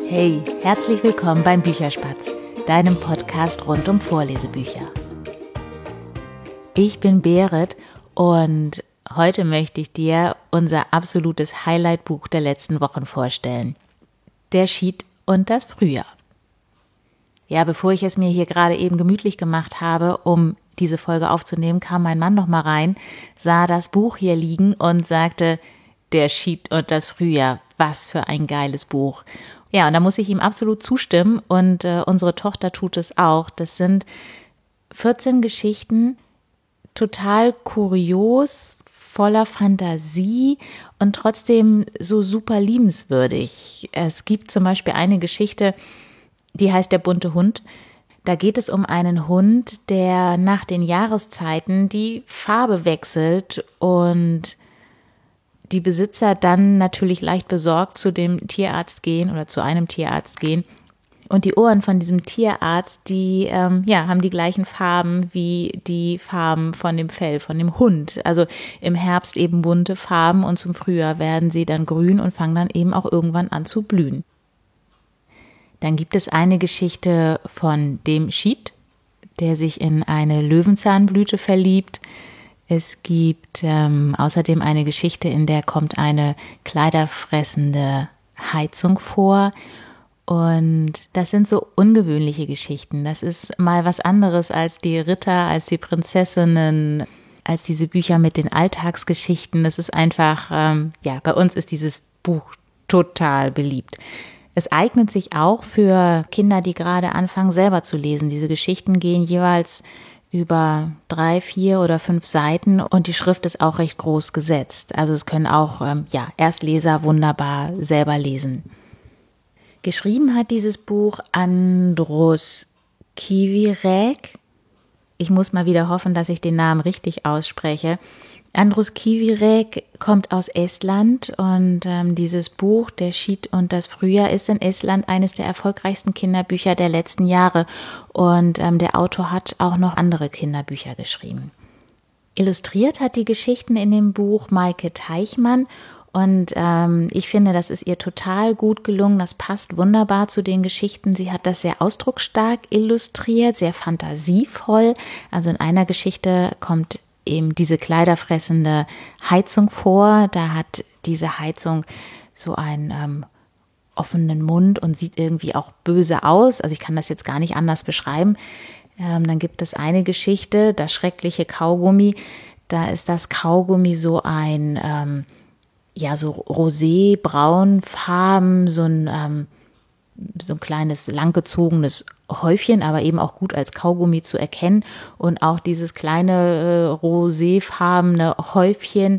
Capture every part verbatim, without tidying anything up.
Hey, herzlich willkommen beim Bücherspatz, deinem Podcast rund um Vorlesebücher. Ich bin Berit und heute möchte ich dir unser absolutes Highlight-Buch der letzten Wochen vorstellen. Der Schied und das Frühjahr. Ja, bevor ich es mir hier gerade eben gemütlich gemacht habe, um diese Folge aufzunehmen, kam mein Mann noch mal rein, sah das Buch hier liegen und sagte, der Schied und das Frühjahr, was für ein geiles Buch. Ja, und da muss ich ihm absolut zustimmen und äh, unsere Tochter tut es auch. Das sind vierzehn Geschichten, total kurios, voller Fantasie und trotzdem so super liebenswürdig. Es gibt zum Beispiel eine Geschichte, die heißt Der bunte Hund. Da geht es um einen Hund, der nach den Jahreszeiten die Farbe wechselt und die Besitzer dann natürlich leicht besorgt zu dem Tierarzt gehen oder zu einem Tierarzt gehen. Und die Ohren von diesem Tierarzt, die ähm, ja, haben die gleichen Farben wie die Farben von dem Fell, von dem Hund. Also im Herbst eben bunte Farben und zum Frühjahr werden sie dann grün und fangen dann eben auch irgendwann an zu blühen. Dann gibt es eine Geschichte von dem Schied, der sich in eine Löwenzahnblüte verliebt. Es gibt ähm, außerdem eine Geschichte, in der kommt eine kleiderfressende Heizung vor. Und das sind so ungewöhnliche Geschichten. Das ist mal was anderes als die Ritter, als die Prinzessinnen, als diese Bücher mit den Alltagsgeschichten. Das ist einfach, ähm, ja, bei uns ist dieses Buch total beliebt. Es eignet sich auch für Kinder, die gerade anfangen, selber zu lesen. Diese Geschichten gehen jeweils über drei, vier oder fünf Seiten und die Schrift ist auch recht groß gesetzt. Also es können auch ähm, ja, Erstleser wunderbar selber lesen. Geschrieben hat dieses Buch Andros Kivirek. Ich muss mal wieder hoffen, dass ich den Namen richtig ausspreche. Andros Kivirek kommt aus Estland und ähm, dieses Buch, Der Schied und das Frühjahr, ist in Estland eines der erfolgreichsten Kinderbücher der letzten Jahre und ähm, der Autor hat auch noch andere Kinderbücher geschrieben. Illustriert hat die Geschichten in dem Buch Maike Teichmann und ähm, ich finde, das ist ihr total gut gelungen, das passt wunderbar zu den Geschichten. Sie hat das sehr ausdrucksstark illustriert, sehr fantasievoll. Also in einer Geschichte kommt eben diese kleiderfressende Heizung vor. Da hat diese Heizung so einen ähm, offenen Mund und sieht irgendwie auch böse aus. Also ich kann das jetzt gar nicht anders beschreiben. Ähm, dann gibt es eine Geschichte, das schreckliche Kaugummi. Da ist das Kaugummi so ein, ähm, ja, so rosé-braunfarben, so ein, ähm, so ein kleines, langgezogenes Häufchen, aber eben auch gut als Kaugummi zu erkennen. Und auch dieses kleine äh, roséfarbene Häufchen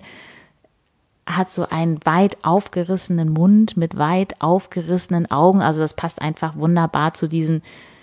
hat so einen weit aufgerissenen Mund mit weit aufgerissenen Augen. Also das passt einfach wunderbar zu diesen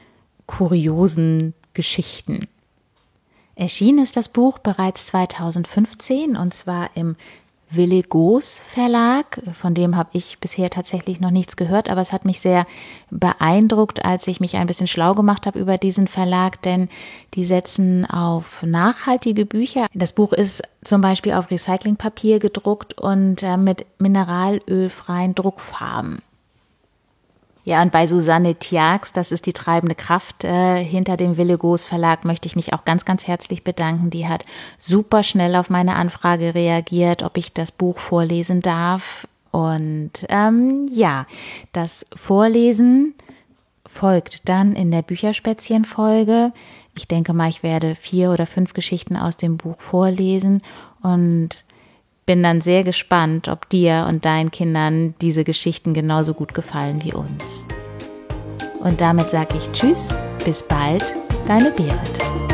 kuriosen Geschichten. Erschienen ist das Buch bereits zweitausendfünfzehn und zwar im Willigos Verlag, von dem habe ich bisher tatsächlich noch nichts gehört, aber es hat mich sehr beeindruckt, als ich mich ein bisschen schlau gemacht habe über diesen Verlag, denn die setzen auf nachhaltige Bücher. Das Buch ist zum Beispiel auf Recyclingpapier gedruckt und äh, mit mineralölfreien Druckfarben. Ja, und bei Susanne Tjax, das ist die treibende Kraft äh, hinter dem Willigos Verlag, möchte ich mich auch ganz, ganz herzlich bedanken. Die hat super schnell auf meine Anfrage reagiert, ob ich das Buch vorlesen darf. Und ähm, ja, das Vorlesen folgt dann in der Bücherspätzchen-Folge. Ich denke mal, ich werde vier oder fünf Geschichten aus dem Buch vorlesen und bin dann sehr gespannt, ob dir und deinen Kindern diese Geschichten genauso gut gefallen wie uns. Und damit sage ich Tschüss, bis bald, deine Berit.